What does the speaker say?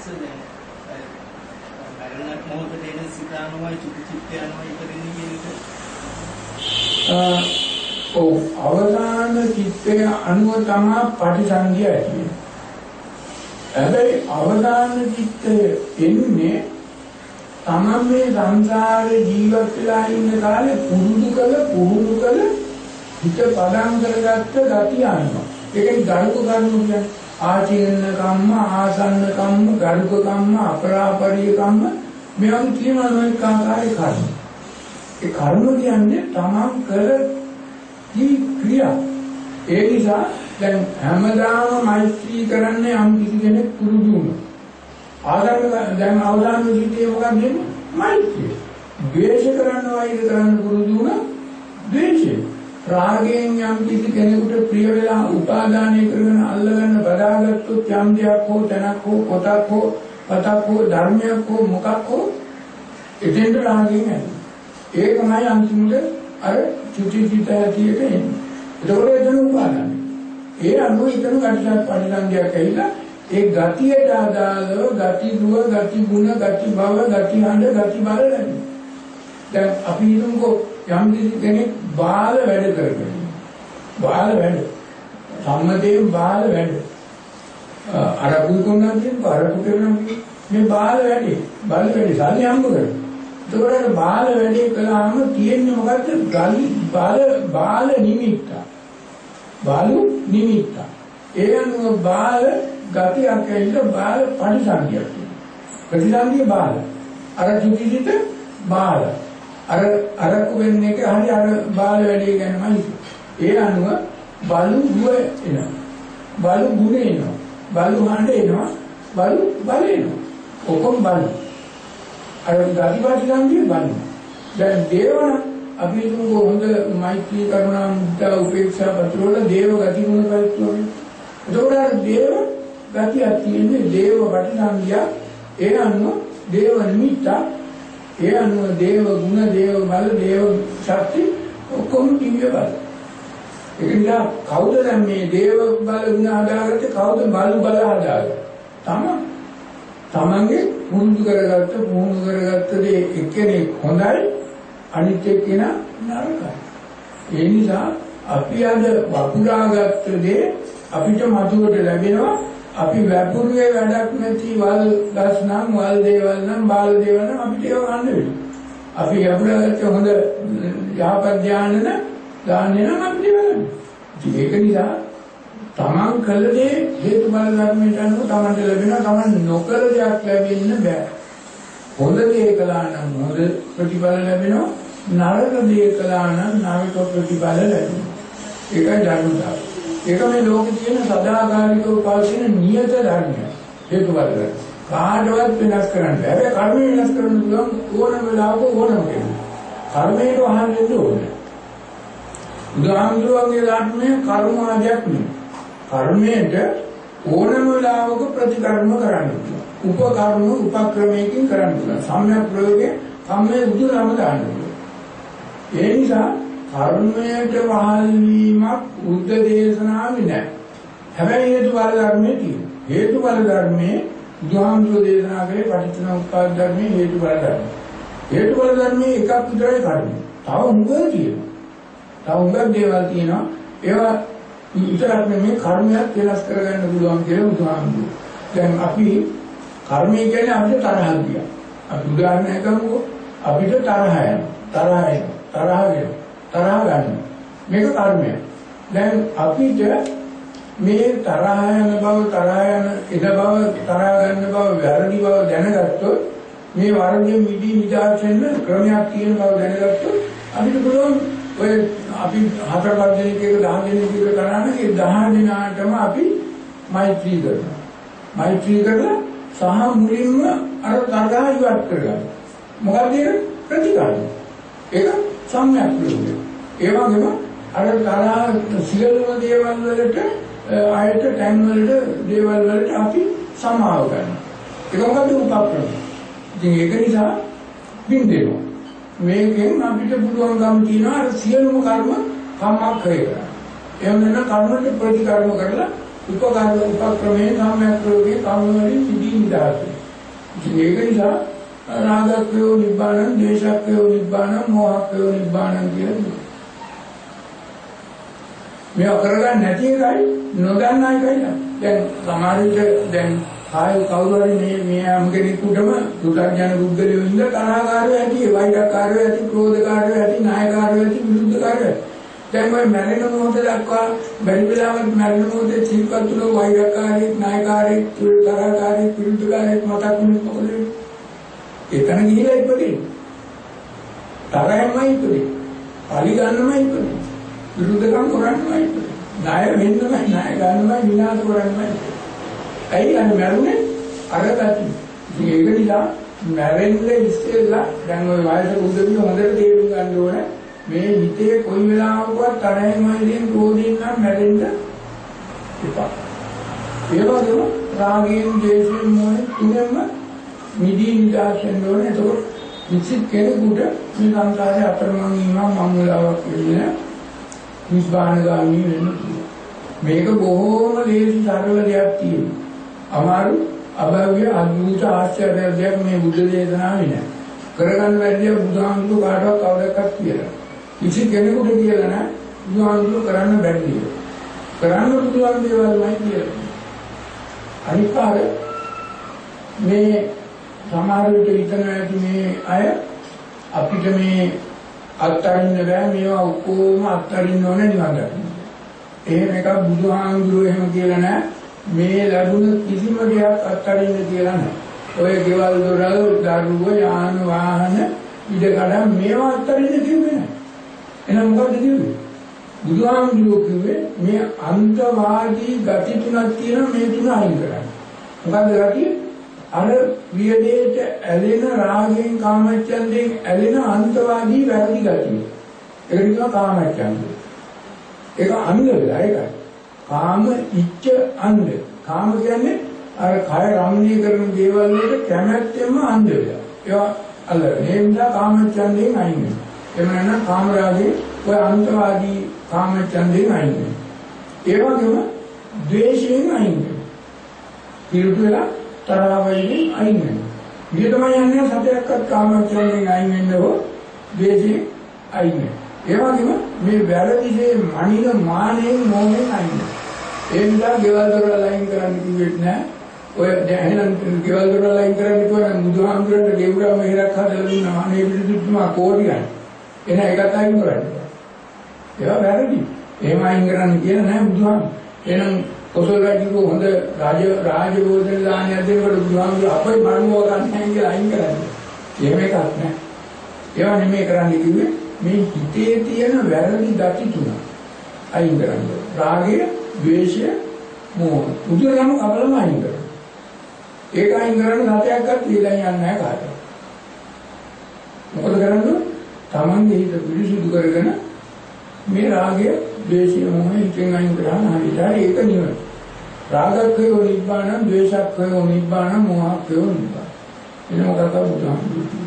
දැන් අරණ මොහොතේ එන සිතානුවයි චිත්තයනුවයි ඉතින් කියන්නේ අවදාන චිත්තය අනුව තමයි පටිසන්ධිය ඇති වෙන්නේ. හැබැයි අවදාන චිත්තය එන්නේ තමන් මේ සංසාරේ ජීවත් වෙලා ඉන්න කාලේ පුරුදු කළ හිත පදම් කරගත්ත ගතිය අනුව. ඒකෙන් ගරුක කර්ම කියන්නේ ආචීර්ණ කම්ම, ආසන්න කම්ම, ගරුක කම්ම, අපරාපරිය කම්ම මේවා කියනවා නොඑක ආකාරයේ කර්ම. ඒ කර්ම කියන්නේ තමන් කළ ක්‍රියා. ඒ නිසා දැන් හැමදාම මෛත්‍රී කරන්නේ යම් කිසි කෙනෙක් පුරුදු වුණා. දැන් අවදාන ජීවිතේ මොකක්ද වෙන්නේ? මෛත්‍රිය. ද්වේෂ කරන්න වෛර කරන්න පුරුදු වුණා. ද්වේෂය. රාගයෙන් යම් කිසි කෙනෙකුට ප්‍රිය වෙලා උපාදානය කරගෙන අල්ලගන්න බදාගත්තොත් යම් දෙයක් හෝ තැනක් හෝ පොතක් හෝ පතක් හෝ ධර්මයක් හෝ මොකක් හෝ එතෙන්ට රාගයෙන් ඇති. ඒකමයි අන්තිමට අර චුතිචිත ඇතියට එන්නේ. ඒකවල එතන උපාදානයි. ඒ අනුව ඊතන කටට පරිසංගයක් ඇවිල්ලා ඒ ගතියට අදාළව ගති දුව, ගති ගුණ, ගති භව, ගති හඬ, ගති බල ලැබෙනවා. දැන් අපි හිතමුකෝ යම් කෙනෙක් බාල වැඩ කරගෙන. බාල වැඩ. සම්මතයෙන් බාල වැඩ. අරපු කොන්නකින් පරපු කරනවා. මේ බාල වැඩේ. බාල වැඩේ සල්ලි හම්බ කරනවා. ඒකට බාල වැඩේ කළාම තියෙන්නේ මොකද්ද? බාල නිමිත්ත. බාලු නිමිත්ත. ඒ අනුව බාල ගතියක් ඇවිල්ලා බාල පරිසංගියක්. ප්‍රතිසංගිය බාල. අර චුතිසිත බාල. අර වෙන්නේ එක හරි අර බාල වැඩේ ගැනමයි. ඒ අනුව බලු දුව එනවා. බලු ගුණ එනවා. බලු හඬ එනවා. බලු බල එනවා. ඔක්කොම බලු. අර ගතිපරිසංගිය බලු. දැන් දේවන අපි හිතමු හොඳ මෛත්‍රී කරුණා මුදිතා උපේක්ෂා පතරවල දේව ගති ගුණ පරිත්‍යාගය. ඒකෝට දේව ගතියක් තියෙන්නේ දේව පටිසංගිය. ඒ අනුව දේව නිමිත්ත. ඒ අනුව දේව ගුණ, දේව බල, දේව ශක්ති ඔක්කොම දිව්‍ය බල. ඒක නිසා කවුද දැන් මේ දේව බල ගුණ හදාගත්තේ? කවුද බල හදාගත්තේ? තමන්ගේ පුරුදු කරගත්ත දේ එක්කෙනෙක් හොඳයි, අනිත් එක්කෙනා නරකයි. ඒ නිසා අපි අද වපුරාගත්ත දේ අපිට මතුවට ලැබෙනවා. අපි වැපුරුවේ වැඩක් නැති වල් ගස් නම්, වල් දේවල් නම්, බාල දේවල් නම් අපිට ඒව ගන්න වෙනවා. අපි වපුරාගත්ත හොඳ යහපත් ධානන දාන්නේ නම් අපිට වෙනවා. ඒක නිසා තමන් කළ දේ හේතු බල ධර්මයට අනුව තමන්ට ලැබෙනවා. තමන් නොකළ දෙයක් ලැබෙන්න බෑ. හොඳ දේ කළා නම් හොඳ ප්‍රතිඵල ලැබෙනවා. නරක දේ කළා නම් නරක ප්‍රතිඵල ලැබෙනවා. ඒකයි ධර්මතාවය. ඒක මේ ලෝකේ තියෙන සදාකාලිකව පවතින නියත ධර්මය. හේතු බල ධර්ම. කාටවත් වෙනස් කරන්න බෑ. හැබැයි කර්මය වෙනස් කරන්න පුළුවන් ඕනම වෙලාවක ඕනම කෙනෙක්. කර්මයට වහන්න දෙන්න ඕනේ. උදාහරණයක් ධර්මයේ කර්ම ආදියක් නෙවෙයි. කර්මයට ඕනම වෙලාවක ප්‍රතිකර්ම කරන්න පුළුවන්. උපකර්ම උපක්‍රමයකින් කරන්න පුළුවන්. සම්‍යක් ප්‍රයෝගයේ කම්මේ උදුරම දාන්න පුළුවන්. ඒ නිසා කර්මයට වහල් වීමක් බුද්ධ දේශනාවේ නැහැ. හැබැයි හේතු බල ධර්මයේ තියෙනවා. හේතු බල ධර්මයේ බුදුහාමුදුරේ දේශනා කරේ පටිච්චසමුප්පාද ධර්මයේ හේතු බල ධර්ම. හේතු බල ධර්මයේ එකක් විතරයි කර්මය. තව උඟ තියෙනවා. තව උඟ දේවල් තියෙනවා. ඒවා විතරක් නෙමෙයි කර්මයක් වෙනස් කරගන්න පුළුවන් කියලා බුදුහාමුදුරේ. දැන් අපි කර්මය කියන්නේ අපිට තරහ ගියා. අපි උදාහරණයක් ගමුකෝ. අපිට තරහ ගන්න. මේක කර්මයක්. දැන් අපිට මේ තරහ යන බව, ඉද බව, තරහ ගන්න බව, වැරදි බව දැනගත්තොත් මේ වර්ගයෙන් නිදහස් වෙන්න ක්‍රමයක් තියෙන බව දැනගත්තොත් අපිට පුළුවන් ඔය අපි 4-5 දෙනෙක් එක 10 දෙනෙක් එක කරාන ඒ 10 දෙනාටම අපි මෛත්‍රී කරනවා. මෛත්‍රී කරලා සහ මුලින්ම අර තරහ ඉවත් කරගන්න. මොකද ඒක ප්‍රතිකාරය. ඒක සම්‍යක් ප්‍රයෝගය. ඒ වගේම අර තරහ සියලුම දේවල් වලට ආයත ටැන් වලට දේවල් වලට අපි සමාව ගන්නවා. ඒක මොකද උපක්‍රම. ඉතින් ඒක නිසා බින්දේනවා. මේකෙන් අපිට පුළුවන්කම තියෙනවා අර සියලුම කර්ම කම්මක්ඛය කරන්න. එහෙම නැත්නම් කර්මවලට ප්‍රතිකර්ම කරලා උපක්‍රමයේ සම්‍යක් ප්‍රයෝගයේ කර්ම වලින් නිදී නිදහස් වෙනවා. ඒක නිසා රාගක්ඛයෝ නිබ්බාණං, ද්වේෂක්ඛයෝ නිබ්බාණං, මෝහක්ඛයෝ නිබ්බාණං කියලා. මේ කරගන්න නැති එකයි නොදන්න එකයි නේද? දැන් සමහර විට දැන් ආය කවුරු හරි මේ යම් කෙනෙකුටම දුර්ඥාන බුද්ධලියෝ ඉඳ තරහකාරයෝ ඇති, වෛරකාරයෝ ඇති, ක්‍රෝධකාරයෝ ඇති, නායකාරයෝ ඇති, විරුද්ධකාරයෝ. දැන් මේ මැරෙන මොහොත දක්වා බැරි වෙලාවට මැරෙන මොහොතේ සිල්පත් තුන වෛරකාරී, නායකාරී, තරහකාරී, විරුද්ධකාරී මතක් වෙන මොකද? එතන ගිහිලා ඉපදෙන්නේ. තරහෙන්මයි ඉපදෙන්නේ. පලි ගන්නමයි ඉපදෙන්නේ. විරුද්ධකම් කරන්නමයි ඉපදෙන්නේ. ණය වෙන්නමයි, ණය ගන්නමයි, විනාශ කරන්නමයි. ඇයි අනේ මැරුනේ? අර ගැටි. ඉතින් ඒක නිසා මැරෙන්නේ ඉස්සෙල්ලා දැන් ওই වයසක උදවිය හොඳට තේරුම් ගන්න ඕනේ. මේ හිතේ කොයි වෙලාවකවත් තරහෙන්මයි ක්‍රෝධයෙන් නම් මැරෙන්න එපා. ඒ වගේම රාගයෙන්, ද්වේෂයෙන්, මොහෙන් තුනෙන්ම මිදී නිදාසෙන් ඕනේ. ඒක කිසි කෙනෙකුට මේ සංසාරේ අතරමං වීමක් මම වෙලාවක් වෙන්නේ නිස්බාහනගාමී වෙන්න පුළුවන්. මේක බොහෝම ලේසි සරල දෙයක් තියෙනවා. අමාරු අභව්‍ය අද්භූත ආශ්චර්ය දෙයක් මේ බුද්ධ දේශනාවේ නෑ. කරගන්න බැරිය බුදුහාමුදුරු කාටවත් කවදාවත් කියලා. කිසි කෙනෙකුට කියලා නෑ බුදුහාමුදුරු කරන්න බැරි කියලා. කරන්න පුළුවන් දේවල්මයි කියලා. අනිත් පාර මේ සමහර විට හිතනවා ඇති මේ අය අපිට මේ අත්තරින්න බෑ මේවා ඔක්කොම අත්තරින්න ඕනේ නිවන් දකින්න. එහෙම එකක් බුදුහාමුදුරුවෝ එහෙම කියලා නෑ. මේ ලැබුණ කිසිම දෙයක් අත්තරින්න කියලා නෑ. ඔය ගෙවල් දොරල් දරුවෝ යාන වාහන ඉඩකඩම් මේවා අත්තරින්න කිව්වේ නෑ. එහෙනම් මොකද කිව්වේ? බුදුහාමුදුරුවෝ කිව්වේ මේ අන්තවාදී ගති තුනක් තියෙනවා මේ තුන අයින් කරන්න. මොකද ගතිය? අර වියදේට ඇලෙන රාගයෙන් කාමච්ඡන්දයෙන් ඇලෙන අන්තවාදී වැරදි ගතිය. ඒක නිසා කාමච්ඡන්දය. ඒක අන්ධ වෙලා ඒකයි. කාම ඉච්ඡ අන්ධ. කාම කියන්නේ අර කය රමණීය කරන දේවල් වලට කැමැත්තෙන්ම අන්ධ වෙලා. ඒවා අල්ලගෙන ඒ නිසා කාමච්ඡන්දයෙන් අයින් වෙනවා. එහෙම නැත්නම් කාමරාගේ ඔය අන්තවාදී කාමච්ඡන්දයෙන් අයින් වෙනවා. ඒ වගේම ද්වේෂයෙන් අයින් වෙනවා. පිරුතු වෙලා තරහවයින් අයින් වෙනවා. මේ තමයි යන්නේ සතයක්වත් කාමච්ඡන්දයෙන් අයින් වෙන්නව ද්වේෂයෙන් අයින් වෙනවා. ඒ වගේම මේ වැරදිසේ මනින මානෙන් මොහෙන් අයින් වෙනවා. ඒ නිසා ගෙවල් දොරවල් අයින් කරන්න කිව්වෙත් නෑ. ඔය දැන් එහෙනම් ගෙවල් දොරවල් අයින් කරන්න කිව්වනම් බුදුහාමුදුරන්ට ගෙවුරා මෙහෙරක් හදලා දුන්නා. අනේ පිළිදුතුමා කෝටි ගන්න. එන එකත් අයින් කරන්න. ඒවා වැරදි. එහෙම අයින් කරන්න කියලා නෑ බුදුහාමුදුරන්. එහෙනම් කොසල් රජුගේ හොඳ රාජභෝජන දානයක් දෙනකොට බුදුහාමුදුරුවෝ අපේ මරණව ගන්න කියලා අයින් කරන්නේ. එහෙම එකක් නෑ. ඒවා නෙමෙයි කරන්නේ කිව්වේ මේ හිතේ තියෙන වැරදි ගති තුන අයින් කරන්න. රාගය, ද්වේෂය, මෝහ. උදේම කපලම අයින් කරන්න. ඒක අයින් කරන්න සතයක්වත් කියලා යන්නේ නැහැ කාටවත්. මොකද කරන්නේ? තමන්ගේ හිත පිරිසුදු කරගෙන මේ රාගය, ද්වේෂය, මෝහය ඉතින් අයින් කරාම හරියට ඒක නිවන. රාගක්ඛයෝ නිබ්බාණං, ද්වේෂක්ඛයෝ නිබ්බාණං, මෝහක්ඛයෝ නිබ්බාණං. එන මොකක්ද බුදුහාමුදුරුවෝ